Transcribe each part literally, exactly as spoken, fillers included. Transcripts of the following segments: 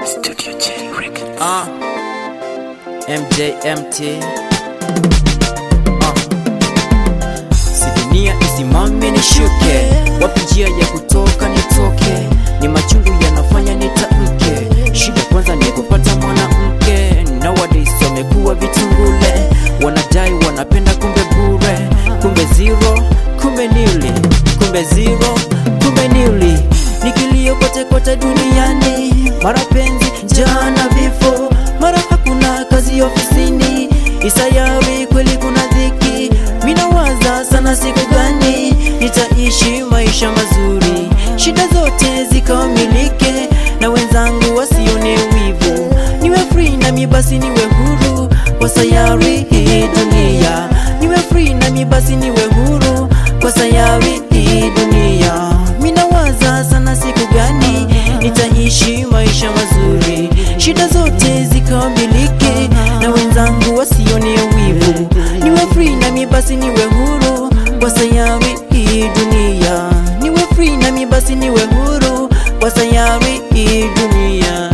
Studio J Records. Uh, M J M T. Uh. Si dunia isimame nishuke, wapi njia ya kutoka nitoke, ni machungu yanafanya nitamke, shida kwanza ni kupata mwanamke. Nowadays wamekuwa vitungule, wanadai wanapenda kumbe bure, kumbe zero, kumbe nili, kumbe zero, kumbe nili. Nikilio kote kote duniani, mara penzi, njaa na vifo, mara hakuna kazi ofisini, isayari kweli kuna dhiki. Minawaza sana siku gani nitaishi maisha mazuri, shida zote zikamilike na wenzangu wasione wivu, niwe free na mi basi niwe huru kwa sayari hii dunia, niwe free na mi basi niwe huru kwa sayari hii dunia. Minawaza sana siku gani nitaishi maisha mazuri, shida zote zikamilike na wenzangu wasione wivu, niwe free na mi basi niwe huru kwa sayari hii dunia, niwe free na mi basi niwe huru kwa sayari hii dunia.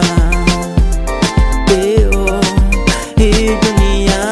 Eo, hii dunia.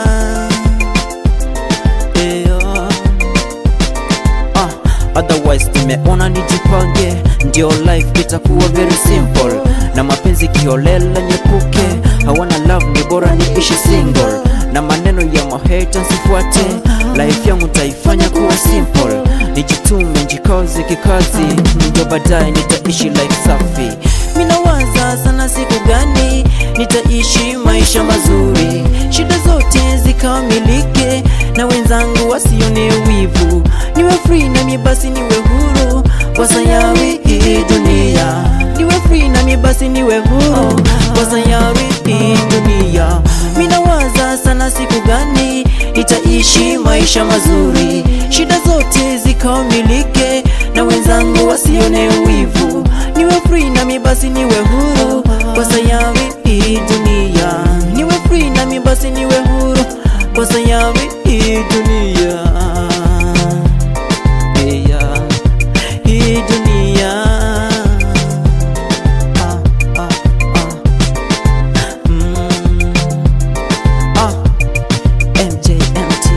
Eo. Ah, otherwise tumeona nijipange, ndio life itakuwa very simple, na mapenzi kiolela nyepuke, hawana love ni bora niishi single, na maneno ya maheta sifuate, life yangu taifanya kuwa simple, nijitume njikazi kikazi, ndio baadaye nitaishi life safi. Minawaza sana siku gani nitaishi maisha mazuri, shida zote zikamilike na wenzangu wasione wivu, niwe free na mi basi niwe huru kwa sayari hii dunia, niwe free na mi basi niwe huru kwa sayari hii dunia. Minawaza sana siku gani nitaishi maisha mazuri, shida zote zikamilike na wenzangu wasione wivu, niwe free na mi basi niwe huru kwa sayari hii dunia, niwe free na mi basi niwe huru kwa sayari hii dunia. Yeah, hii dunia. Ah, ah, ah. Mm. Ah. M J M T.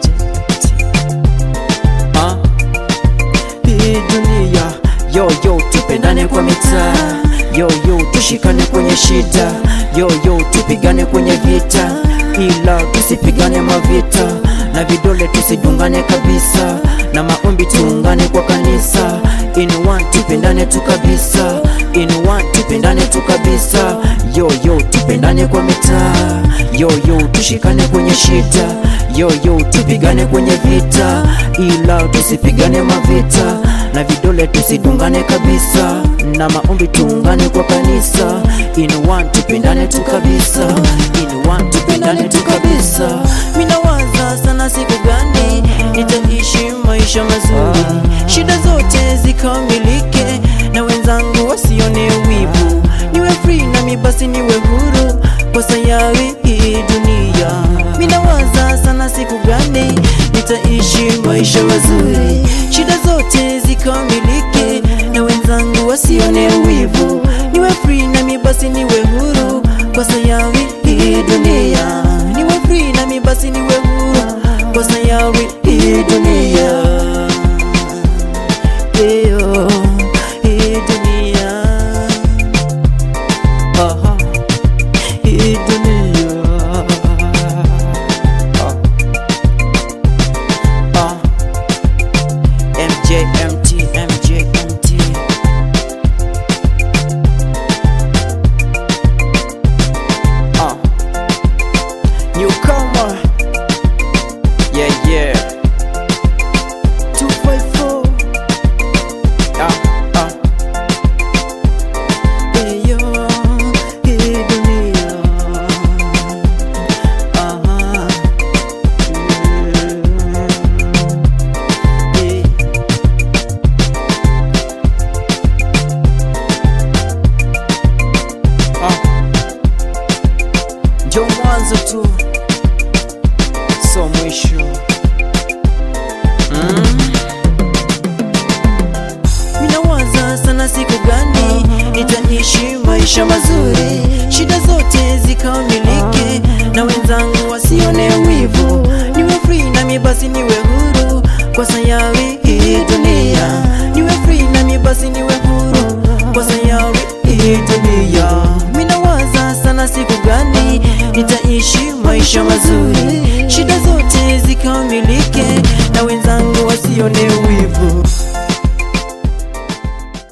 Ah. Hii dunia. Yo yo tupendane kwa mitaa, yo yo tushikane kwenye shida, yo yo tupigane kwenye vita, ila tusipigane mavita, na vidole tusidungane kabisa, na maombi tuungane kwa kanisa. In one tupendane tu kabisa, in one tupendane tu kabisa, yo yo tupendane kwa mitaa, yo yo tushikane kwenye shida, yo yo tupigane kwenye vita, ila tusipigane mavita, na vidole tusidungane kabisa, na maombi tuungane kwa kanisa. In one tupendane tu kabisa, in one tupendane tu kabisa. Minawaza sana siku gani nitaishi maisha mazuri, shida zote zikamilike na wenzangu wasione wivu, niwe free na mi basi niwe huru kwa sayari hii dunia. Minawaza sana siku gani nitaishi maisha mazuri, shida zote zikamilike na wenzangu wasione wivu, niwe free na mi basi niwe huru kwa sayari hii dunia, niwe free na mi basi niwe huru kwa sayari hii dunia. Eyo, hii dunia. Aha, hii dunia. Ah. Ah. M J M T, M J M T. Ah. Newcomer. Yeah, yeah. two five four. Ah. maisha mazuri, shida zote zikamilike, na wenzangu wasione wivu. Niwe free nami basi niwe huru kwa sayari hii dunia. Niwe free nami basi niwe huru kwa sayari hii dunia. Minawaza sana siku gani nitaishi maisha mazuri, shida zote zikamilike, na wenzangu wasione wivu.